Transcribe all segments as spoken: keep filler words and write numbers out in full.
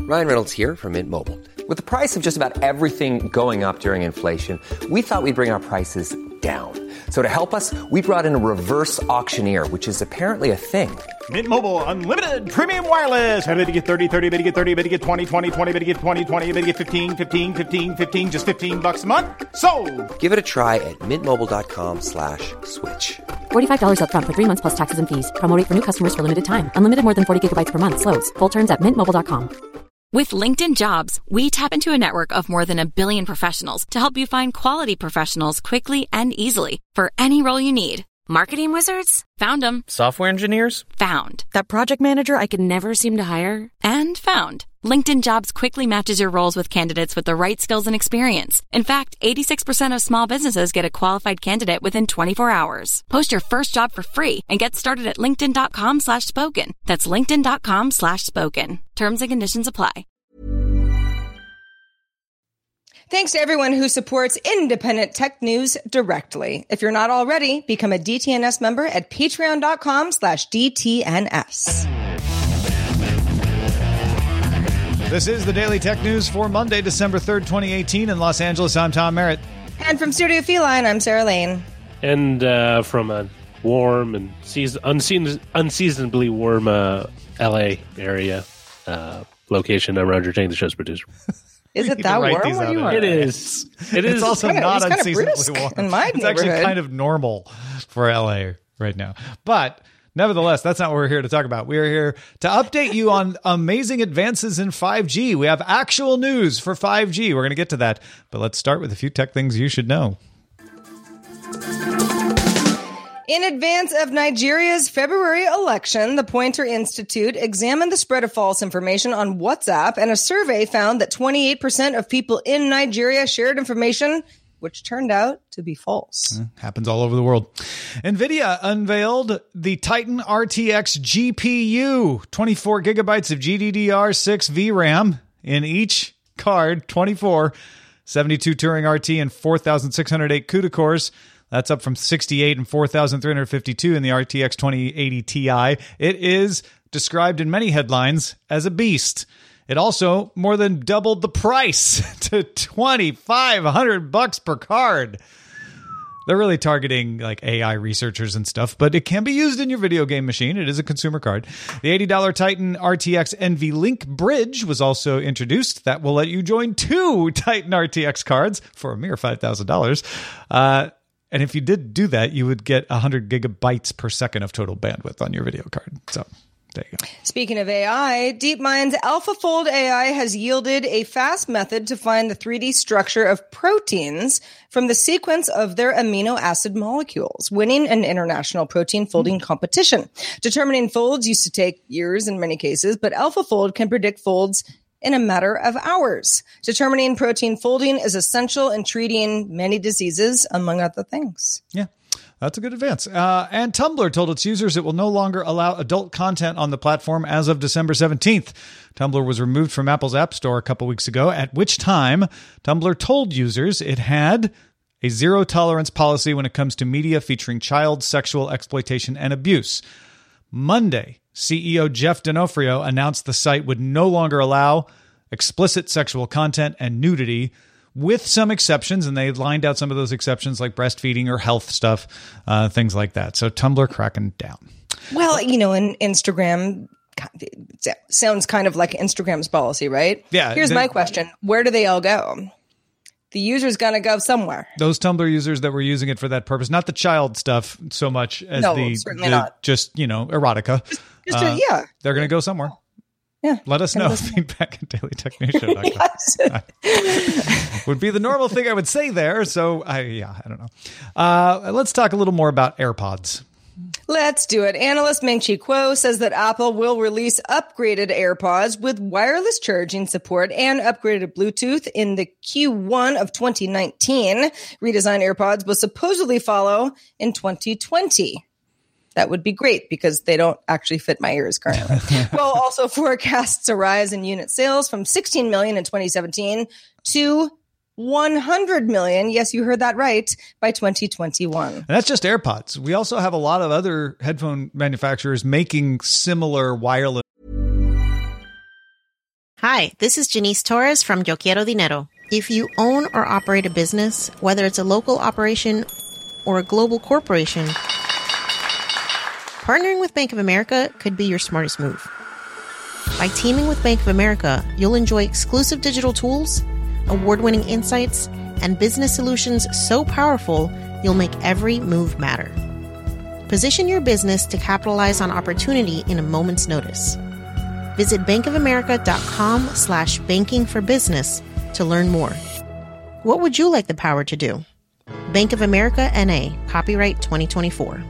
Ryan Reynolds here from Mint Mobile. With the price of just about everything going up during inflation, we thought we'd bring our prices down. So to help us, we brought in a reverse auctioneer, which is apparently a thing. Mint Mobile Unlimited Premium Wireless. How to get thirty, thirty, how to get thirty, how to get twenty, twenty, twenty, how to get twenty, twenty, how to get fifteen, fifteen, fifteen, fifteen, just fifteen bucks a month? Sold! Give it a try at mintmobile.com slash switch. forty-five dollars up front for three months plus taxes and fees. Promo rate for new customers for limited time. Unlimited more than forty gigabytes per month. Slows full terms at mint mobile dot com. With LinkedIn Jobs, we tap into a network of more than a billion professionals to help you find quality professionals quickly and easily for any role you need. Marketing wizards? Found them. Software engineers? Found. That project manager I could never seem to hire? And found. LinkedIn Jobs quickly matches your roles with candidates with the right skills and experience. In fact, eighty-six percent of small businesses get a qualified candidate within twenty-four hours. Post your first job for free and get started at linkedin.com slash spoken. That's linkedin.com slash spoken. Terms and conditions apply. Thanks to everyone who supports independent tech news directly. If you're not already, become a D T N S member at patreon.com slash DTNS. This is the Daily Tech News for Monday, December third, twenty eighteen. In Los Angeles, I'm Tom Merritt. And from Studio Feline, I'm Sarah Lane. And uh, from a warm and season, unseen, unseasonably warm uh, L A area uh, location, I'm Roger Chang, the show's producer. Is it that warm where you are? It is. It is. It's also kinda, not it's unseasonably warm. In my it's actually kind of normal for L A right now. But nevertheless, that's not what we're here to talk about. We are here to update you on amazing advances in five G. We have actual news for five G. We're going to get to that. But let's start with a few tech things you should know. In advance of Nigeria's February election, the Poynter Institute examined the spread of false information on WhatsApp, and a survey found that twenty-eight percent of people in Nigeria shared information which turned out to be false. Mm, happens all over the world. NVIDIA unveiled the Titan R T X G P U, twenty-four gigabytes of G D D R six V RAM in each card, twenty-four, seventy-two Turing R T and four thousand six hundred eight CUDA cores. That's up from sixty-eight and four thousand three hundred fifty-two in the R T X twenty eighty Ti. It is described in many headlines as a beast. It also more than doubled the price to twenty-five hundred bucks per card. They're really targeting like A I researchers and stuff, but it can be used in your video game machine. It is a consumer card. The eighty dollars Titan R T X NVLink Bridge was also introduced. That will let you join two Titan R T X cards for a mere five thousand dollars. Uh, And if you did do that, you would get one hundred gigabytes per second of total bandwidth on your video card. So there you go. Speaking of A I, DeepMind's AlphaFold A I has yielded a fast method to find the three D structure of proteins from the sequence of their amino acid molecules, winning an international protein folding competition. Determining folds used to take years in many cases, but AlphaFold can predict folds in a matter of hours. Determining protein folding is essential in treating many diseases, among other things. Yeah, that's a good advance. Uh, and Tumblr told its users it will no longer allow adult content on the platform as of December seventeenth. Tumblr was removed from Apple's App Store a couple weeks ago, at which time Tumblr told users it had a zero-tolerance policy when it comes to media featuring child sexual exploitation and abuse. Monday, C E O Jeff D'Onofrio announced the site would no longer allow explicit sexual content and nudity, with some exceptions, and they lined out some of those exceptions like breastfeeding or health stuff, uh, things like that. So Tumblr cracking down. Well, you know, in Instagram it sounds kind of like Instagram's policy, right? Yeah. Here's they, my question. Where do they all go? The user's going to go somewhere. Those Tumblr users that were using it for that purpose, not the child stuff so much as no, the, certainly the not. just, you know, erotica. Just, just uh, a, yeah. They're going to go somewhere. Yeah. Let us know. Feedback at daily tech news show dot com. Would be the normal thing I would say there. So, I yeah, I don't know. Uh, let's talk a little more about AirPods. Let's do it. Analyst Ming-Chi Kuo says that Apple will release upgraded AirPods with wireless charging support and upgraded Bluetooth in the Q one of twenty nineteen. Redesigned AirPods will supposedly follow in twenty twenty. That would be great because they don't actually fit my ears currently. Well, also forecasts a rise in unit sales from sixteen million in twenty seventeen to one hundred million. Yes, you heard that right, by twenty twenty-one. And that's just AirPods. We also have a lot of other headphone manufacturers making similar wireless. Hi, this is Janice Torres from Yo Quiero Dinero. If you own or operate a business, whether it's a local operation or a global corporation, partnering with Bank of America could be your smartest move. By teaming with Bank of America, you'll enjoy exclusive digital tools, award-winning insights, and business solutions so powerful, you'll make every move matter. Position your business to capitalize on opportunity in a moment's notice. Visit bankofamerica.com slash banking for business to learn more. What would you like the power to do? Bank of America N A, copyright twenty twenty-four.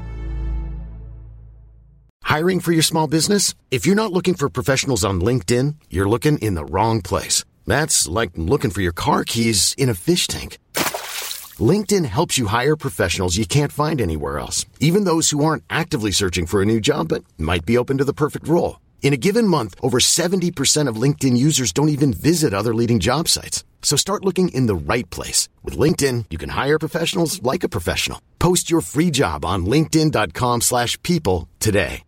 Hiring for your small business? If you're not looking for professionals on LinkedIn, you're looking in the wrong place. That's like looking for your car keys in a fish tank. LinkedIn helps you hire professionals you can't find anywhere else, even those who aren't actively searching for a new job but might be open to the perfect role. In a given month, over seventy percent of LinkedIn users don't even visit other leading job sites. So start looking in the right place. With LinkedIn, you can hire professionals like a professional. Post your free job on linkedin.com slash people today.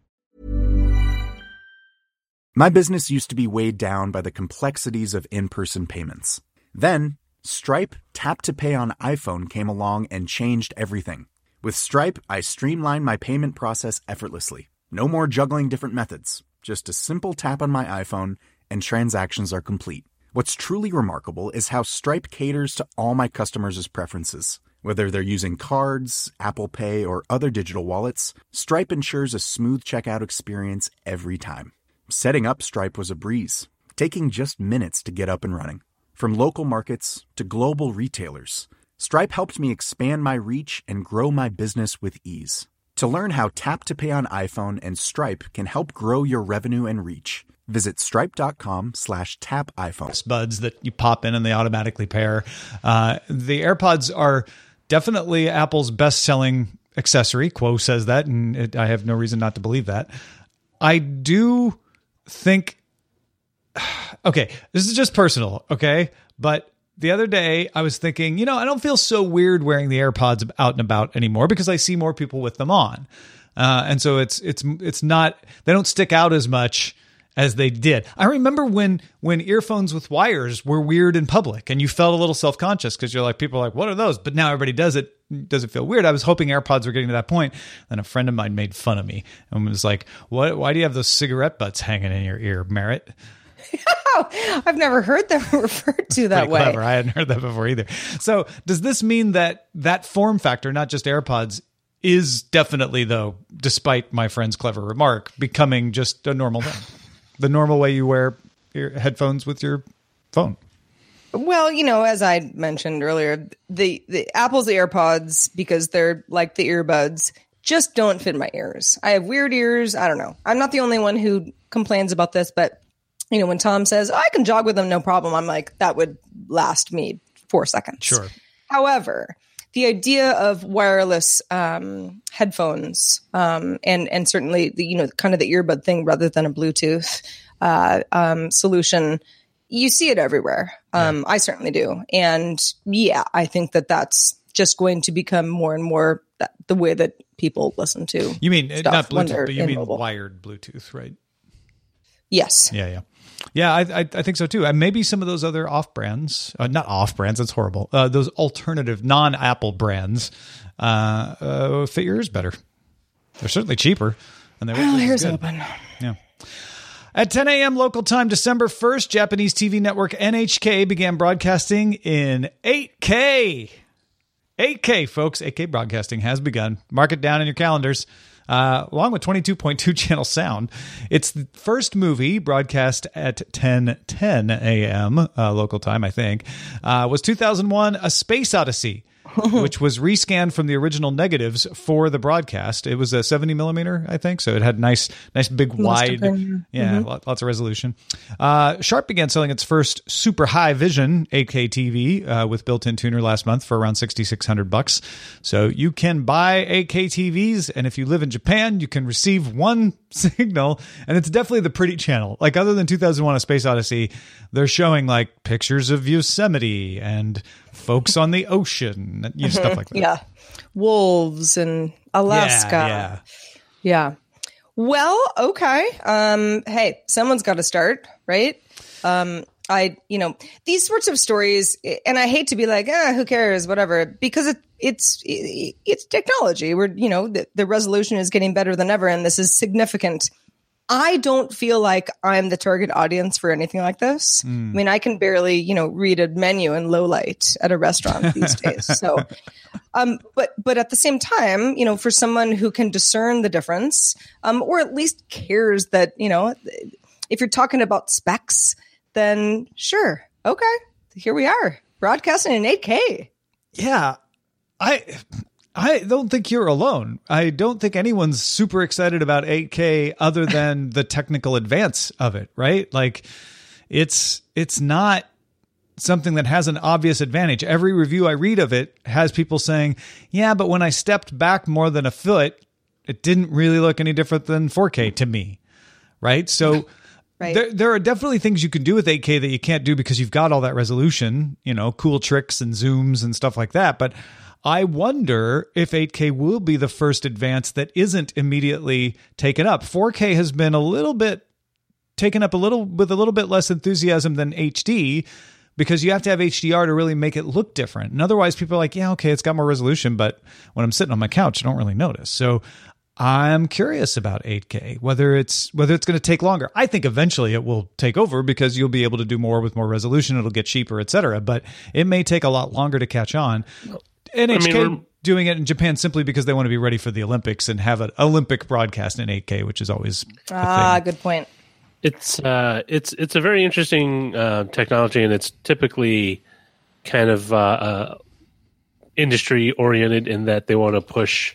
My business used to be weighed down by the complexities of in-person payments. Then, Stripe Tap to Pay on iPhone came along and changed everything. With Stripe, I streamlined my payment process effortlessly. No more juggling different methods. Just a simple tap on my iPhone and transactions are complete. What's truly remarkable is how Stripe caters to all my customers' preferences. Whether they're using cards, Apple Pay, or other digital wallets, Stripe ensures a smooth checkout experience every time. Setting up Stripe was a breeze, taking just minutes to get up and running. From local markets to global retailers, Stripe helped me expand my reach and grow my business with ease. To learn how Tap to Pay on iPhone and Stripe can help grow your revenue and reach, visit stripe.com slash tap iPhone. Buds that you pop in and they automatically pair. Uh, the AirPods are definitely Apple's best-selling accessory. Quo says that, and it, I have no reason not to believe that. I do think... Okay, this is just personal, okay? But the other day I was thinking, you know, I don't feel so weird wearing the AirPods out and about anymore because I see more people with them on. Uh, and so it's it's it's not, they don't stick out as much as they did. I remember when when earphones with wires were weird in public and you felt a little self-conscious because you're like, people are like, what are those? But now everybody does it. Does it feel weird? I was hoping AirPods were getting to that point. Then a friend of mine made fun of me and was like, what? Why do you have those cigarette butts hanging in your ear, Merritt? I've never heard them referred to that Pretty way. Clever. I hadn't heard that before either. So does this mean that that form factor, not just AirPods, is definitely, though, despite my friend's clever remark, becoming just a normal thing? The normal way you wear ear- headphones with your phone? Well, you know, as I mentioned earlier, the, the Apple's AirPods, because they're like the earbuds, just don't fit my ears. I have weird ears. I don't know. I'm not the only one who complains about this, but you know, when Tom says, oh, I can jog with them, no problem, I'm like, that would last me four seconds. Sure. However, the idea of wireless um, headphones um, and and certainly the, you know, kind of the earbud thing rather than a Bluetooth uh, um, solution, you see it everywhere. Um, yeah. I certainly do. And yeah, I think that that's just going to become more and more that, the way that people listen to. You mean not Bluetooth, but you mean mobile. Wired Bluetooth, right? Yes. Yeah, yeah. Yeah, I, I I think so too. And maybe some of those other off brands, uh, not off brands, that's horrible. Uh, those alternative non-Apple brands uh, uh, fit your ears better. They're certainly cheaper. And they well, here's open. Yeah. At ten a.m. local time, December first, Japanese T V network N H K began broadcasting in eight K. eight K, folks. eight K broadcasting has begun. Mark it down in your calendars. Uh, along with twenty-two point two channel sound. It's the first movie broadcast at ten ten a.m. Uh, local time, I think, uh, was two thousand one A Space Odyssey, which was rescanned from the original negatives for the broadcast. It was a seventy millimeter, I think, so it had nice, nice big wide, yeah, mm-hmm. lots of resolution. Uh, Sharp began selling its first super high vision eight K T V uh, with built-in tuner last month for around sixty-six hundred bucks. So you can buy eight K T Vs, and if you live in Japan, you can receive one signal, and it's definitely the pretty channel. Like, other than two thousand one A Space Odyssey, they're showing like pictures of Yosemite and folks on the ocean, you know, stuff like that. Yeah. Wolves in Alaska. Yeah. Yeah. yeah. Well, okay. Um, hey, someone's got to start, right? Um, I, you know, these sorts of stories, and I hate to be like, ah, who cares, whatever, because it, it's it, it's technology. We're, you know, the, the resolution is getting better than ever, and this is significant. I don't feel like I'm the target audience for anything like this. Mm. I mean, I can barely, you know, read a menu in low light at a restaurant these days. So, um, but but at the same time, you know, for someone who can discern the difference, um, or at least cares that, you know, if you're talking about specs, then sure, okay, here we are broadcasting in eight K. Yeah, I. I don't think you're alone. I don't think anyone's super excited about eight K other than the technical advance of it, right? Like it's it's not something that has an obvious advantage. Every review I read of it has people saying, yeah, but when I stepped back more than a foot, it didn't really look any different than four K to me, right? So right. There, there are definitely things you can do with eight K that you can't do because you've got all that resolution, you know, cool tricks and zooms and stuff like that. But I wonder if eight K will be the first advance that isn't immediately taken up. four K has been a little bit taken up a little with a little bit less enthusiasm than H D because you have to have H D R to really make it look different. And otherwise people are like, yeah, okay, it's got more resolution, but when I'm sitting on my couch, I don't really notice. So I'm curious about eight K, whether it's whether it's going to take longer. I think eventually it will take over because you'll be able to do more with more resolution. It'll get cheaper, et cetera. But it may take a lot longer to catch on. N H K I mean, doing it in Japan simply because they want to be ready for the Olympics and have an Olympic broadcast in eight K, which is always a ah thing. Good point. It's uh, it's it's a very interesting uh, technology, and it's typically kind of uh, uh, industry oriented in that they want to push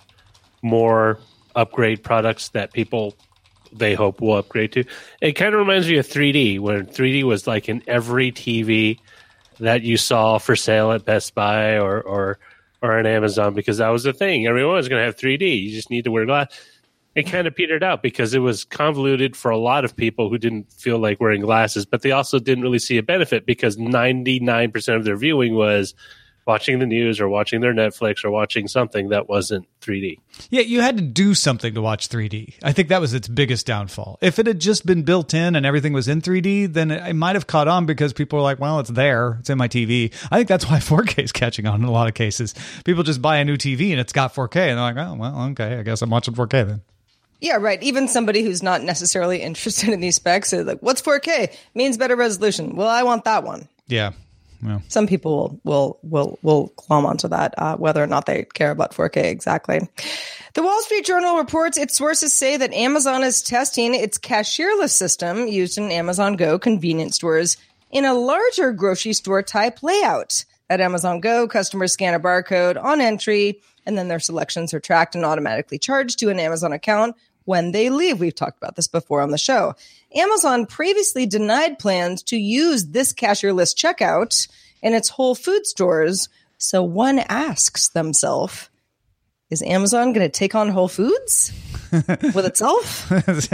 more upgrade products that people they hope will upgrade to. It kind of reminds me of three D, where three D was like in every T V that you saw for sale at Best Buy or or or on Amazon, because that was the thing. Everyone was going to have three D. You just need to wear glass. It kind of petered out because it was convoluted for a lot of people who didn't feel like wearing glasses, but they also didn't really see a benefit because ninety-nine percent of their viewing was watching the news or watching their Netflix or watching something that wasn't three D. Yeah, you had to do something to watch three D. I think that was its biggest downfall. If it had just been built in and everything was in three D, then it might have caught on because people were like, well, it's there. It's in my T V. I think that's why four K is catching on in a lot of cases. People just buy a new T V and it's got four K and they're like, oh, well, okay, I guess I'm watching four K then. Yeah, right. Even somebody who's not necessarily interested in these specs is like, what's four K? Means better resolution. Well, I want that one. Yeah. Well. Some people will will will will glom onto that, uh, whether or not they care about four K exactly. The Wall Street Journal reports its sources say that Amazon is testing its cashierless system used in Amazon Go convenience stores in a larger grocery store type layout. At Amazon Go, customers scan a barcode on entry, and then their selections are tracked and automatically charged to an Amazon account when they leave. We've talked about this before on the show. Amazon previously denied plans to use this cashierless checkout in its Whole Food stores. So one asks themselves, is Amazon going to take on Whole Foods with itself?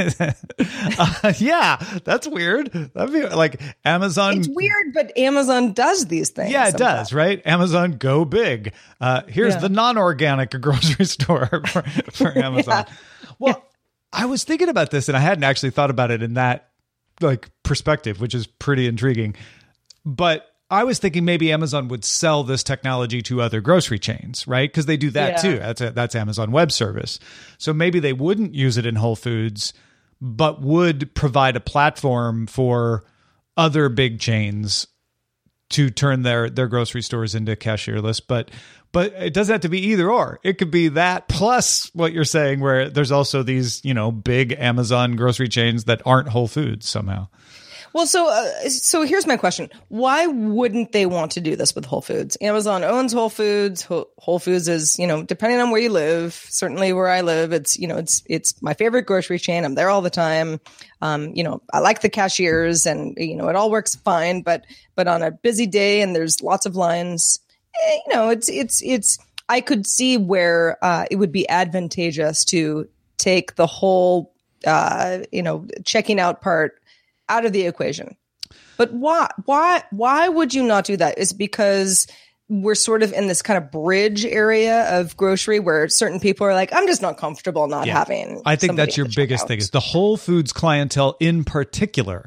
uh, yeah, that's weird. That'd be like Amazon. It's weird, but Amazon does these things. Yeah, it sometimes. does, right? Amazon Go Big. Uh, here's Yeah. the non-organic grocery store for, for Amazon. Yeah. Well, yeah. I was thinking about this and I hadn't actually thought about it in that like perspective, which is pretty intriguing. But I was thinking maybe Amazon would sell this technology to other grocery chains, right? Because they do that Yeah. too. That's a, that's Amazon Web Service. So maybe they wouldn't use it in Whole Foods, but would provide a platform for other big chains to turn their, their grocery stores into cashierless. But but it doesn't have to be either or. It could be that plus what you're saying, where there's also these, you know, big Amazon grocery chains that aren't Whole Foods somehow. Well, so uh, so here's my question. Why wouldn't they want to do this with Whole Foods? Amazon owns Whole Foods. Whole Whole Foods is, you know, depending on where you live, certainly where I live, it's, you know, it's it's my favorite grocery chain. I'm there all the time. Um, you know, I like the cashiers and, you know, it all works fine. But but on a busy day and there's lots of lines, eh, you know, it's it's it's I could see where uh, it would be advantageous to take the whole, uh, you know, checking out part out of the equation. But why why why would you not do that? Is it because we're sort of in this kind of bridge area of grocery where certain people are like, I'm just not comfortable not Yeah. having I think somebody that's your at the biggest checkout. thing is the Whole Foods clientele in particular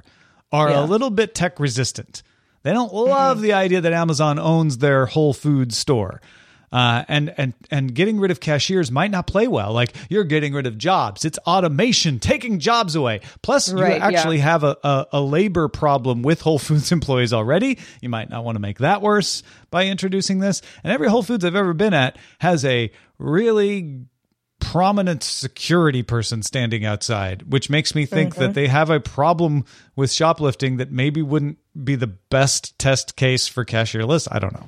are Yeah. a little bit tech resistant. They don't love the idea that Amazon owns their Whole Foods store. Uh, and and and getting rid of cashiers might not play well. Like, you're getting rid of jobs. It's automation taking jobs away. Plus, Right, you actually yeah. have a, a, a labor problem with Whole Foods employees already. You might not want to make that worse by introducing this. And every Whole Foods I've ever been at has a really prominent security person standing outside, which makes me think Mm-hmm. that they have a problem with shoplifting that maybe wouldn't be the best test case for cashierless. I don't know.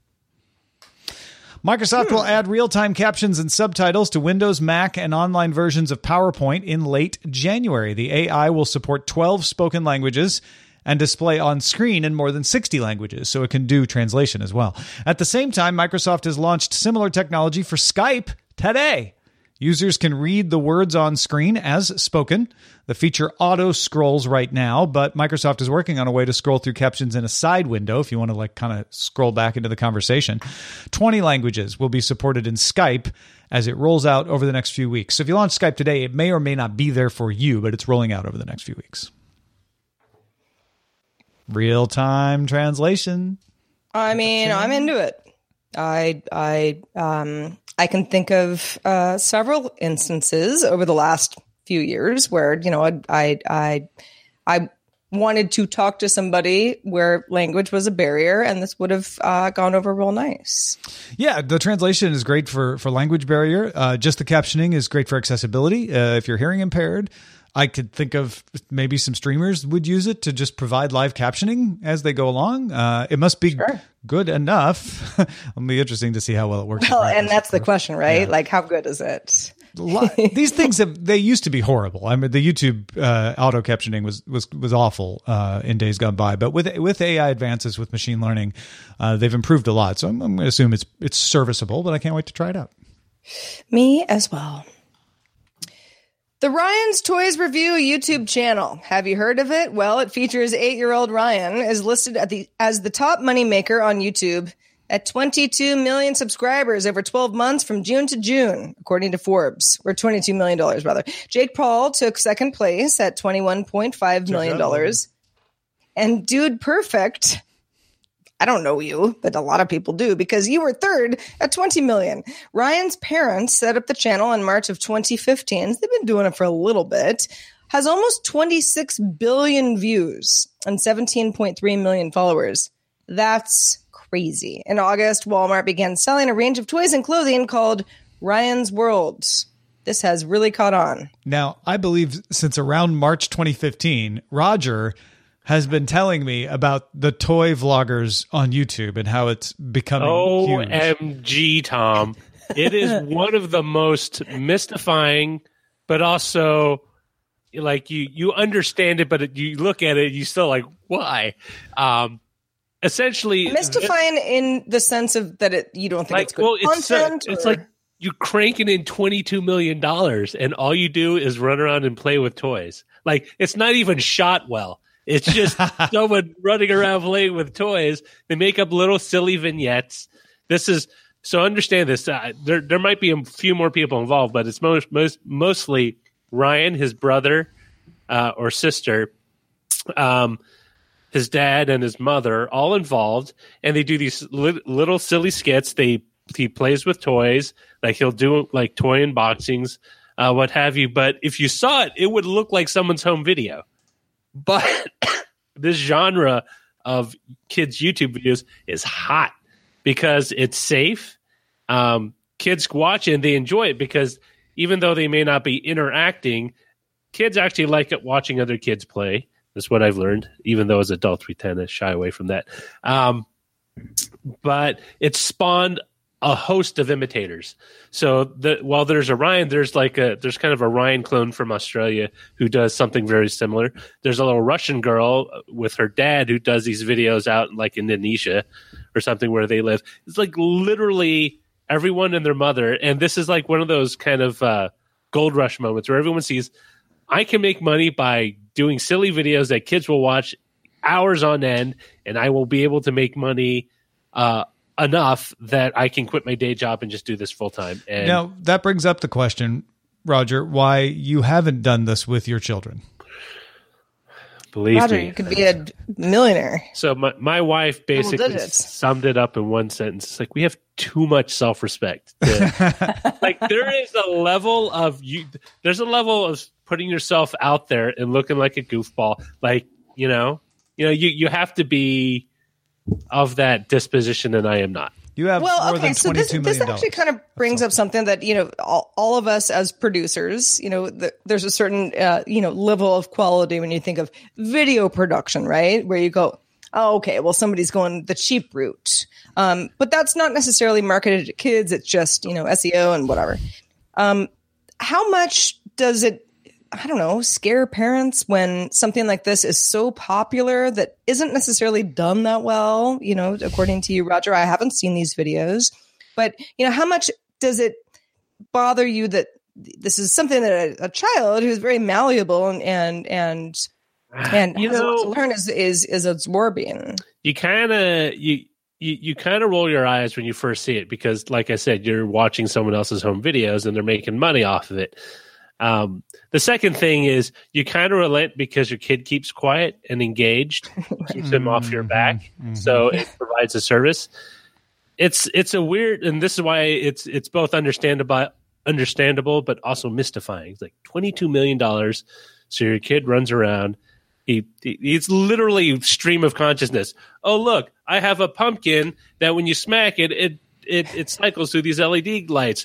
Microsoft will add real-time captions and subtitles to Windows, Mac, and online versions of PowerPoint in late January. The A I will support twelve spoken languages and display on screen in more than sixty languages, so it can do translation as well. At the same time, Microsoft has launched similar technology for Skype today. Users can read the words on screen as spoken. The feature auto-scrolls right now, but Microsoft is working on a way to scroll through captions in a side window if you want to like kind of scroll back into the conversation. twenty languages will be supported in Skype as it rolls out over the next few weeks. So if you launch Skype today, it may or may not be there for you, but it's rolling out over the next few weeks. Real-time translation. I mean, I'm into it. I I um I can think of uh, several instances over the last few years where, you know, I I I, I wanted to talk to somebody where language was a barrier, and this would have uh, gone over real nice. Yeah, the translation is great for for language barrier. Uh, just the captioning is great for accessibility. Uh, if you're hearing impaired, I could think of maybe some streamers would use it to just provide live captioning as they go along. Uh, it must be Sure. good enough. It'll be interesting to see how well it works. Well, and that's the question, right? Like, how good is it? Lot- These things have they used to be horrible. I mean, the YouTube uh, auto captioning was was was awful uh, in days gone by. But with with A I advances with machine learning, uh, they've improved a lot. So I'm, I'm going to assume it's it's serviceable. But I can't wait to try it out. Me as well. The Ryan's Toys Review YouTube channel. Have you heard of it? Well, it features eight-year-old Ryan, is listed at the as the top moneymaker on YouTube at twenty-two million subscribers over twelve months from June to June, according to Forbes, or twenty-two million dollars rather. Jake Paul took second place at twenty-one point five million dollars. And Dude Perfect, I don't know you, but a lot of people do, because you were third at twenty million. Ryan's parents set up the channel in March of twenty fifteen. They've been doing it for a little bit. Has almost twenty-six billion views and seventeen point three million followers. That's crazy. In August, Walmart began selling a range of toys and clothing called Ryan's World. This has really caught on. Now, I believe since around March twenty fifteen, Roger has been telling me about the toy vloggers on YouTube and how it's becoming huge. O M G, Tom. It is one of the most mystifying, but also like you you understand it, but it, you look at it, you still like, why? Um, essentially, Mystifying in the sense of that it you don't think like, it's good well, it's, uh, content? it's or- like you're cranking in twenty-two million dollars and all you do is run around and play with toys. Like, it's not even shot well. It's just someone running around playing with toys. They make up little silly vignettes. This is so understand this. Uh, there, there might be a few more people involved, but it's most, most mostly Ryan, his brother uh, or sister, um, his dad, and his mother, all involved, and they do these li- little silly skits. They he plays with toys, like he'll do like toy unboxings, uh, what have you. But if you saw it, it would look like someone's home video. But this genre of kids' YouTube videos is hot because it's safe. Um, kids watch it and they enjoy it because even though they may not be interacting, kids actually like it watching other kids play. That's what I've learned, even though as adults we tend to shy away from that. Um, but it spawned a host of imitators. So the, while there's a Ryan, there's like a there's kind of a Ryan clone from Australia who does something very similar. There's a little Russian girl with her dad who does these videos out in like Indonesia or something where they live. It's like literally everyone and their mother. And this is like one of those kind of uh, gold rush moments where everyone sees, I can make money by doing silly videos that kids will watch hours on end, and I will be able to make money uh, enough that I can quit my day job and just do this full time. And Now, that brings up the question, Roger, why you haven't done this with your children. Believe Roger, me. you could be a millionaire. So my, my wife basically summed it up in one sentence. It's like, we have too much self-respect. To, like there is a level of you. There's a level of putting yourself out there and looking like a goofball. Like, you know, you know, you, you have to be of that disposition, and I am not. You have well, more okay, than so this, twenty-two this million actually kind of brings up something that, you know, all, all of us as producers, you know, the, there's a certain, uh, you know, level of quality when you think of video production, right? Where you go, oh, okay, well, somebody's going the cheap route. Um, but that's not necessarily marketed to kids. It's just, you know, S E O and whatever. Um, how much does it, I don't know, scare parents when something like this is so popular that isn't necessarily done that well? You know, according to you, Roger, I haven't seen these videos, but you know, how much does it bother you that this is something that a, a child who's very malleable and and and, and you has know, a lot to learn is is is absorbing? You kind of you. You, you kind of roll your eyes when you first see it because, like I said, you're watching someone else's home videos and they're making money off of it. Um, the second thing is you kind of relent because your kid keeps quiet and engaged, keeps him off your back. Mm-hmm. So it provides a service. It's, it's a weird, and this is why it's, it's both understandable, understandable, but also mystifying. It's like twenty-two million dollars. So your kid runs around. He, he, it's literally stream of consciousness. Oh, look, I have a pumpkin that when you smack it, it, it, it cycles through these L E D lights.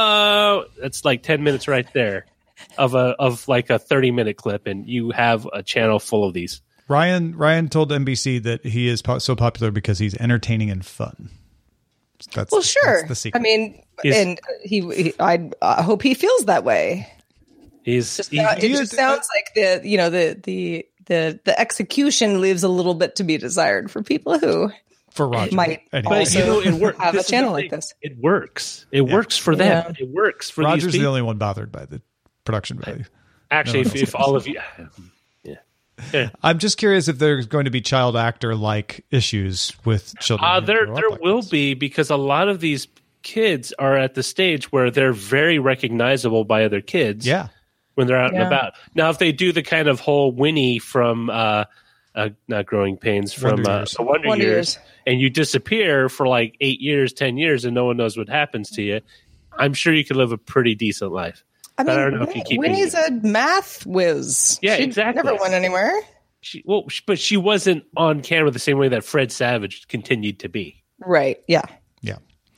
Oh, that's like ten minutes right there. Of a of like a thirty minute clip, and you have a channel full of these. Ryan Ryan told N B C that he is po- so popular because he's entertaining and fun. That's well, sure. That's the secret. I mean, he's, and he, he I, I hope he feels that way. He's just, he, it he just is, sounds like the you know the the the the execution leaves a little bit to be desired for people who for Roger might anyway. also you know, it work, have a channel the like this. It works. It yeah. works for them. Yeah. It works for Roger's these people. the only one bothered by the production value. Actually, no if, if all of you, yeah. yeah. I'm just curious if there's going to be child actor like issues with children. Uh, there, there like will this. be because a lot of these kids are at the stage where they're very recognizable by other kids. Yeah. When they're out yeah. and about. Now, if they do the kind of whole Winnie from uh, uh, not Growing Pains from Wonder uh, Years. the Wonder, Wonder Years, Years, and you disappear for like eight years, ten years, and no one knows what happens to you, I'm sure you could live a pretty decent life. I mean, but I don't know if you keep Winnie's a math whiz. Yeah, she exactly. Never went anywhere. She, well, but she wasn't on camera the same way that Fred Savage continued to be. Right. Yeah. Yeah.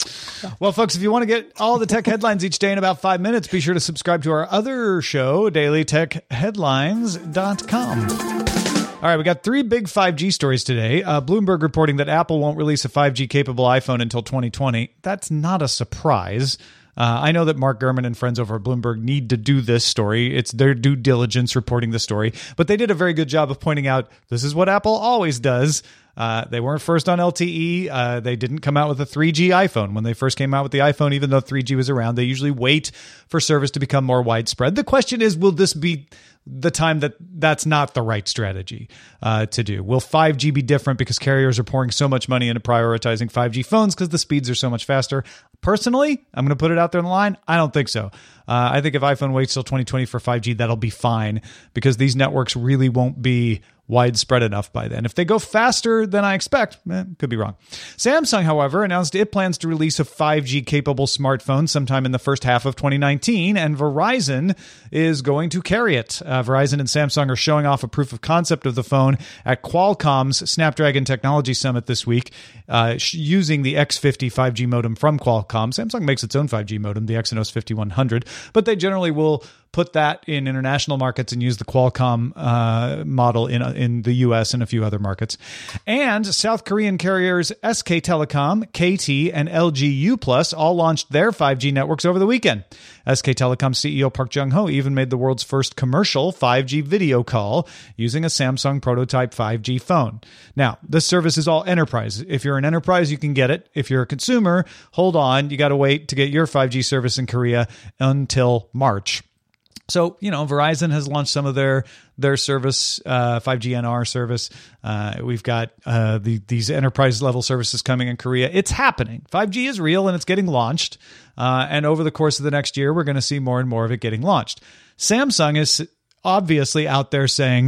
Well, folks, if you want to get all the tech headlines each day in about five minutes, be sure to subscribe to our other show, daily tech headlines dot com. All right, we got three big five G stories today. Uh, Bloomberg reporting that Apple won't release a five G capable iPhone until twenty twenty. That's not a surprise. Uh, I know that Mark Gurman and friends over at Bloomberg need to do this story. It's their due diligence reporting the story. But they did a very good job of pointing out this is what Apple always does. Uh, they weren't first on L T E. Uh, they didn't come out with a three G iPhone. When they first came out with the iPhone, even though three G was around, they usually wait for service to become more widespread. The question is, will this be the time that that's not the right strategy uh, to do? Will five G be different because carriers are pouring so much money into prioritizing five G phones because the speeds are so much faster? Personally, I'm going to put it out there in the line. I don't think so. Uh, I think if iPhone waits till twenty twenty for five G, that'll be fine because these networks really won't be widespread enough by then. If they go faster than I expect, eh, could be wrong. Samsung, however, announced it plans to release a five G capable smartphone sometime in the first half of twenty nineteen, and Verizon is going to carry it. Uh, Verizon and Samsung are showing off a proof of concept of the phone at Qualcomm's Snapdragon Technology Summit this week, uh, using the X fifty five G modem from Qualcomm. Samsung makes its own five G modem, the Exynos fifty-one hundred, but they generally will put that in international markets and use the Qualcomm uh, model in in the U S and a few other markets. And South Korean carriers S K Telecom, K T, and L G U Plus all launched their five G networks over the weekend. S K Telecom C E O Park Jung-ho even made the world's first commercial five G video call using a Samsung prototype five G phone. Now, this service is all enterprise. If you're an enterprise, you can get it. If you're a consumer, hold on. You got to wait to get your five G service in Korea until March. So, you know, Verizon has launched some of their their service, uh, five G N R service. Uh, we've got uh, the, these enterprise level services coming in Korea. It's happening. five G is real and it's getting launched. Uh, and over the course of the next year, we're going to see more and more of it getting launched. Samsung is obviously out there saying,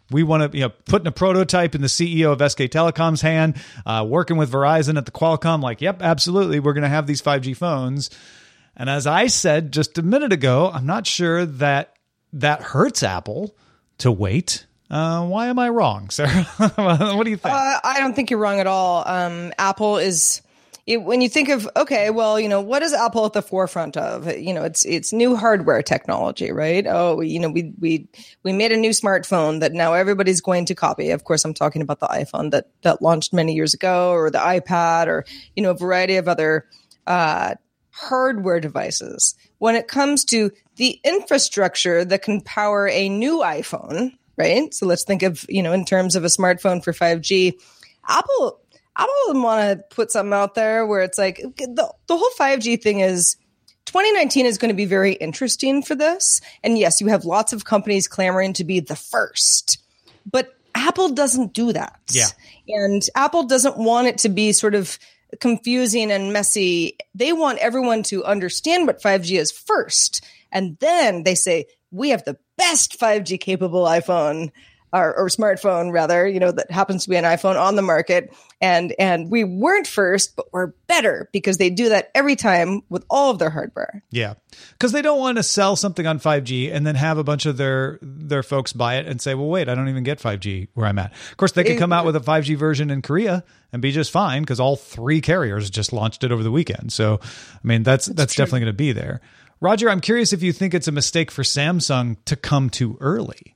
We want to, you know, putting a prototype in the C E O of S K Telecom's hand, uh, working with Verizon at the Qualcomm, like, yep, absolutely, we're going to have these five G phones. And as I said just a minute ago, I'm not sure that that hurts Apple to wait. Uh, why am I wrong, Sarah? What do you think? Uh, I don't think you're wrong at all. Um, Apple is... It, when you think of, okay, well, you know, what is Apple at the forefront of? You know, it's it's new hardware technology, right? Oh, you know, we we we made a new smartphone that now everybody's going to copy. Of course, I'm talking about the iPhone that that launched many years ago, or the iPad, or, you know, a variety of other uh, hardware devices. When it comes to the infrastructure that can power a new iPhone, right? So let's think of, you know, in terms of a smartphone for five G, Apple... I don't want to put something out there where it's like the, the whole five G thing is twenty nineteen is going to be very interesting for this. And yes, you have lots of companies clamoring to be the first, but Apple doesn't do that. Yeah. And Apple doesn't want it to be sort of confusing and messy. They want everyone to understand what five G is first. And then they say, we have the best five G capable iPhone. Or, or smartphone, rather, you know, that happens to be an iPhone on the market. And and we weren't first, but we're better, because they do that every time with all of their hardware. Yeah, because they don't want to sell something on five G and then have a bunch of their their folks buy it and say, well, wait, I don't even get five G where I'm at. Of course, they could come out with a five G version in Korea and be just fine, because all three carriers just launched it over the weekend. So, I mean, that's that's, that's definitely going to be there. Roger, I'm curious if you think it's a mistake for Samsung to come too early.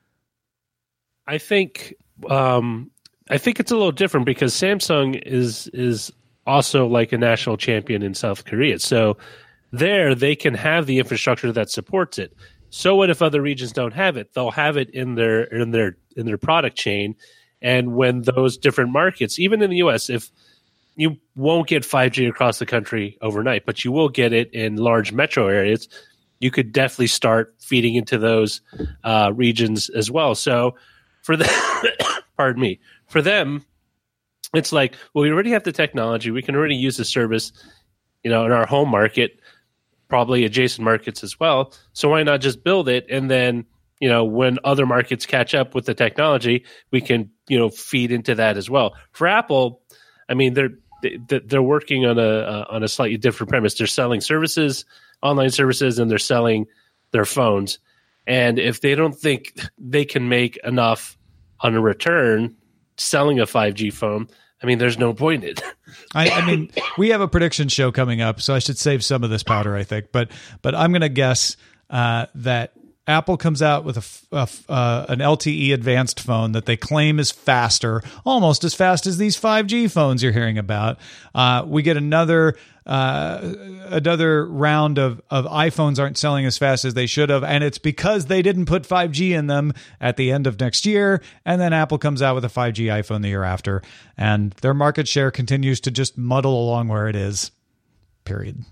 I think um, I think it's a little different, because Samsung is is also like a national champion in South Korea. So there they can have the infrastructure that supports it. So what if other regions don't have it? They'll have it in their in their in their product chain. And when those different markets, even in the U S, if you won't get five G across the country overnight, but you will get it in large metro areas, you could definitely start feeding into those uh, regions as well. So for the, pardon me, for them, it's like, well, we already have the technology. We can already use the service, you know, in our home market, probably adjacent markets as well. So why not just build it? And then, you know, when other markets catch up with the technology, we can, you know, feed into that as well. For Apple, I mean, they're they're working on a uh, on a slightly different premise. They're selling services, online services, and they're selling their phones. And if they don't think they can make enough on a return selling a five G phone, I mean, there's no point in it. I, I mean, we have a prediction show coming up, so I should save some of this powder, I think. But but I'm going to guess uh, that Apple comes out with a, a uh, an L T E advanced phone that they claim is faster, almost as fast as these five G phones you're hearing about. Uh, we get another uh, another round of, of iPhones aren't selling as fast as they should have, and it's because they didn't put five G in them at the end of next year. And then Apple comes out with a five G iPhone the year after, and their market share continues to just muddle along where it is. Period.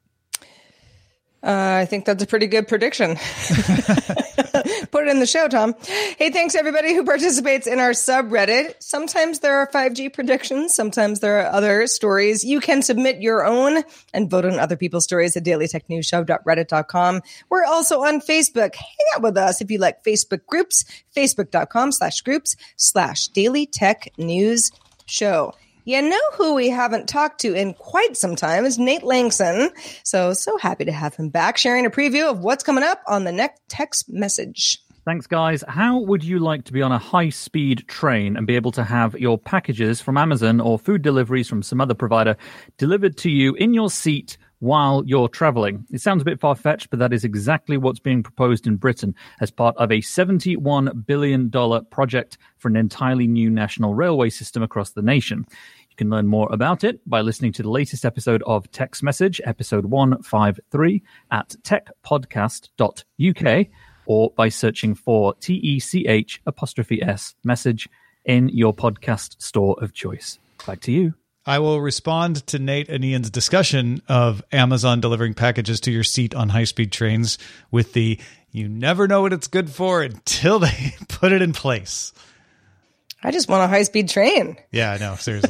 Uh, I think that's a pretty good prediction. Put it in the show, Tom. Hey, thanks everybody who participates in our subreddit. Sometimes there are five G predictions. Sometimes there are other stories. You can submit your own and vote on other people's stories at daily tech news show dot reddit dot com. We're also on Facebook. Hang out with us if you like Facebook groups, facebook.com slash groups slash daily tech news show. You know who we haven't talked to in quite some time is Nate Langson. So, so happy to have him back, sharing a preview of what's coming up on the next text message. Thanks, guys. How would you like to be on a high-speed train and be able to have your packages from Amazon or food deliveries from some other provider delivered to you in your seat while you're traveling? It sounds a bit far-fetched, but that is exactly what's being proposed in Britain as part of a seventy-one billion dollars project for an entirely new national railway system across the nation. You can learn more about it by listening to the latest episode of Text Message, episode one fifty-three, at tech podcast dot U K, or by searching for T E C H apostrophe S message in your podcast store of choice. Back to you. I will respond to Nate and Ian's discussion of Amazon delivering packages to your seat on high-speed trains with the, you never know what it's good for until they put it in place. I just want a high-speed train. Yeah, I know. Seriously.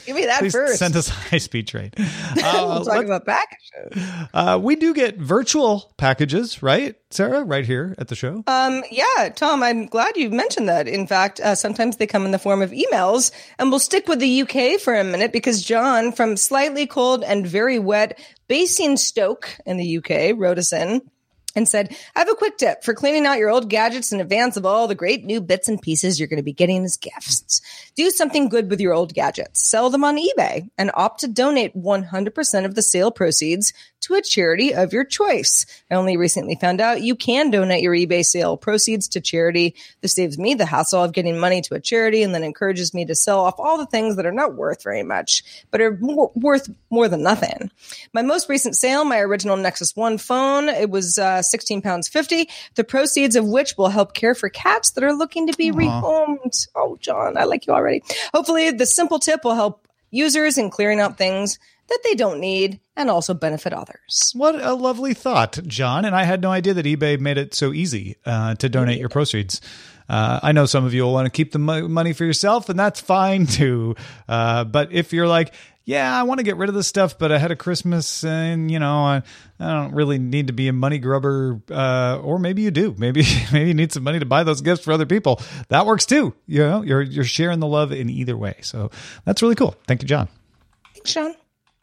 Give me that Please first. Send us a high-speed train. Uh, we'll talk let- about packages. uh, we do get virtual packages, right, Sarah? Right here at the show. Um, yeah, Tom, I'm glad you mentioned that. In fact, uh, sometimes they come in the form of emails, and we'll stick with the U K for a minute because John from slightly cold and very wet Basingstoke in the U K wrote us in and said, I have a quick tip for cleaning out your old gadgets in advance of all the great new bits and pieces you're going to be getting as gifts. Do something good with your old gadgets. Sell them on eBay and opt to donate one hundred percent of the sale proceeds to a charity of your choice. I only recently found out you can donate your eBay sale proceeds to charity. This saves me the hassle of getting money to a charity and then encourages me to sell off all the things that are not worth very much, but are more, worth more than nothing. My most recent sale, my original Nexus One phone, it was uh, sixteen pounds fifty, the proceeds of which will help care for cats that are looking to be Aww. rehomed. Oh, John, I like you already. Hopefully, the simple tip will help users in clearing out things that they don't need and also benefit others. What a lovely thought, John. And I had no idea that eBay made it so easy uh, to donate your proceeds. Uh, I know some of you will want to keep the mo- money for yourself, and that's fine too. Uh, but if you're like, yeah, I want to get rid of this stuff, but ahead of Christmas, and you know, I, I don't really need to be a money grubber, uh, or maybe you do. Maybe maybe you need some money to buy those gifts for other people. That works too. You know, you're you're sharing the love in either way. So that's really cool. Thank you, John. Thanks, John.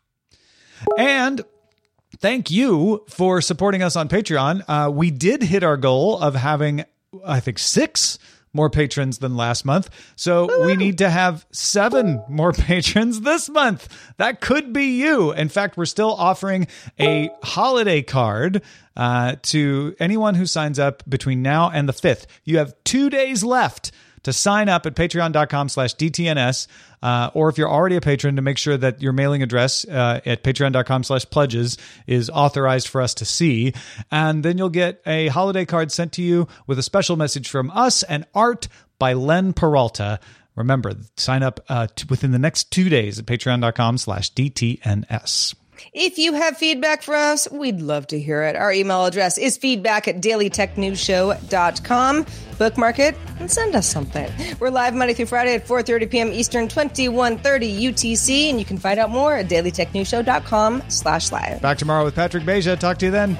And thank you for supporting us on Patreon. Uh, we did hit our goal of having, I think, six more patrons than last month. So we need to have seven more patrons this month. That could be you. In fact, we're still offering a holiday card uh, to anyone who signs up between now and the fifth. You have two days left to sign up at patreon.com slash DTNS. Uh, or if you're already a patron, to make sure that your mailing address uh, at patreon.com slash pledges is authorized for us to see. And then you'll get a holiday card sent to you with a special message from us and art by Len Peralta. Remember, sign up uh, t- within the next two days at patreon.com slash DTNS. If you have feedback for us, we'd love to hear it. Our email address is feedback at daily tech news show dot com. Bookmark it and send us something. We're live Monday through Friday at four thirty p.m. Eastern, twenty-one thirty U T C, and you can find out more at daily tech news show dot com slash live. Back tomorrow with Patrick Beja. Talk to you then.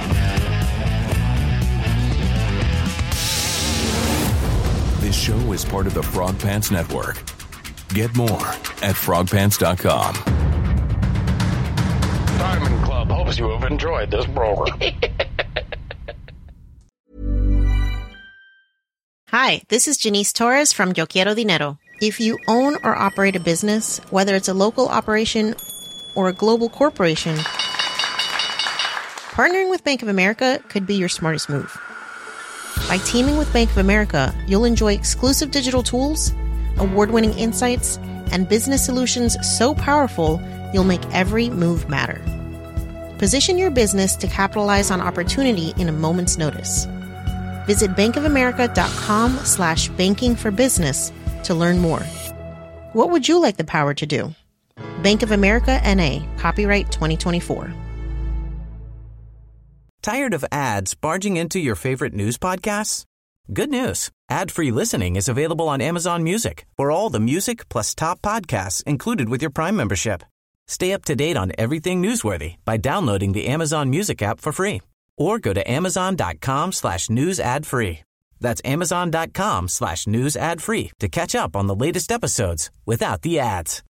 This show is part of the Frog Pants Network. Get more at frog pants dot com. Diamond Club hopes you have enjoyed this program. Hi, this is Janice Torres from Yo Quiero Dinero. If you own or operate a business, whether it's a local operation or a global corporation, partnering with Bank of America could be your smartest move. By teaming with Bank of America, you'll enjoy exclusive digital tools, award-winning insights, and business solutions so powerful you'll make every move matter. Position your business to capitalize on opportunity in a moment's notice. Visit bankofamerica.com slash banking for business to learn more. What would you like the power to do? Bank of America N A, copyright twenty twenty-four. Tired of ads barging into your favorite news podcasts? Good news. Ad-free listening is available on Amazon Music for all the music plus top podcasts included with your Prime membership. Stay up to date on everything newsworthy by downloading the Amazon Music app for free or go to amazon.com slash news ad free. That's amazon.com slash news ad free to catch up on the latest episodes without the ads.